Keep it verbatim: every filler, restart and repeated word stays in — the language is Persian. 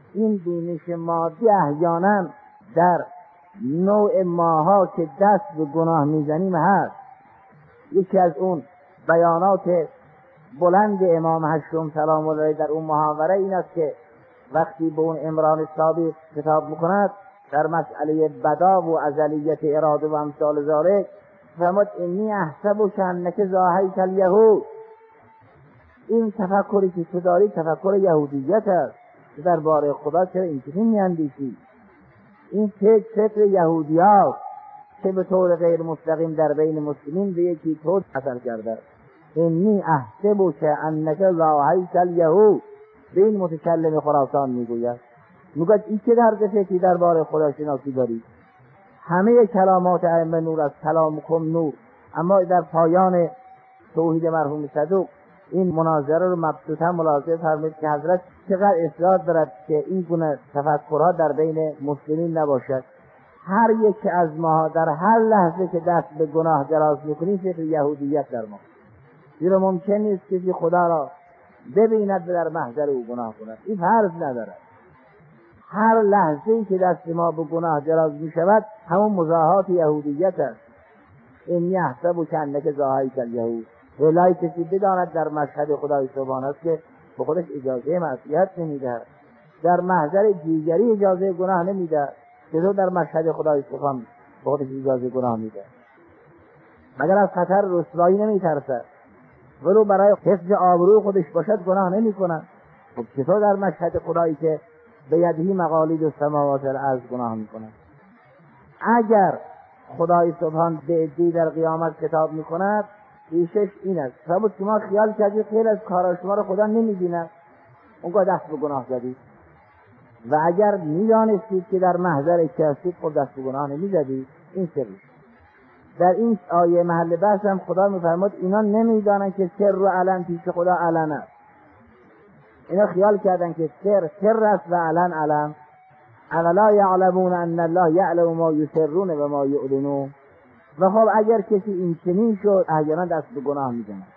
این بینش مادی احیانا در نوع ماها که دست به گناه میزنیم هست. یکی از اون بیانات بلند امام هشتم سلام الله علیه در اون محاوره این است که وقتی به اون عمران صابی خطاب میکند در مسئله بدا و ازلیت اراده و امثال ذالک، فرمود انی احسب کانک ضاحیت الیهود. این تفکری که تو داری تفکر یهودیت است. تو درباره خدا چرا اینجوری میاندیشی؟ این فکر فکر یهودی هاست که به طور غیر مستقیم در بین مسلمین به یکی طور اثر کرده. انی احسب کانک ضاحیت الیهود. به این متکلم خراسان میگوید، میگوید این چه درد فکری درباره خدا شناسی داری؟ همه کلامات ائمه نور از کلامکم نور. اما در پایان توحید مرحوم صدوق این مناظره رو مبسوطا ملاحظه فرمایید که حضرت چقدر اصرار دارد که این گونه تفکرها در بین مسلمین نباشد. هر یک از ما در هر لحظه که دست به گناه دراز میکنیم فکر یهودیت در ما، زیرا ممکن نیست کسی خدا را ببیند در محضر او گناه کند. این فرض ندارد. هر لحظه‌ای که دست ما به گناه دراز میشود همون مزاحات یهودیت است. انی احسب کانک ضاحیت الیهود. ولای کسی بداند در مشهد خدای سبحانه است که به خودش اجازه معصیت نمیده، در محضر دیگری اجازه گناه نمیده، که تو در مشهد خدای سبحانه به خودش اجازه گناه میده. مگر از خطر رسوایی نمیترسد؟ ولو برای حفظ آبروی خودش باشد گناه نمیکنه. خب چطور در مشهد خدایی که به یدهی مقالید السماوات والارض گناه میکنه؟ اگر خدای سبحان به عده‌ای در قیامت خطاب میکند ریشش این است، فرمود شما خیال کردید خیلی از کارا شما رو خدا نمیبیند، اونگاه دست به گناه زدید. و اگر میدانستید که در محضر که هستید خود دست به گناه نمیزدید. این سری در این آیه محل بحث هم خدا میفرماد اینا نمیدانن که سر و علن پیش خدا علن است. اینا خیال کردن که سر سر است و علن علن. الا یعلمون ان الله یعلم ما یسرون و ما یعلنون. و خب اگر کسی این چنین شد احیانا دست به گناه میزنه.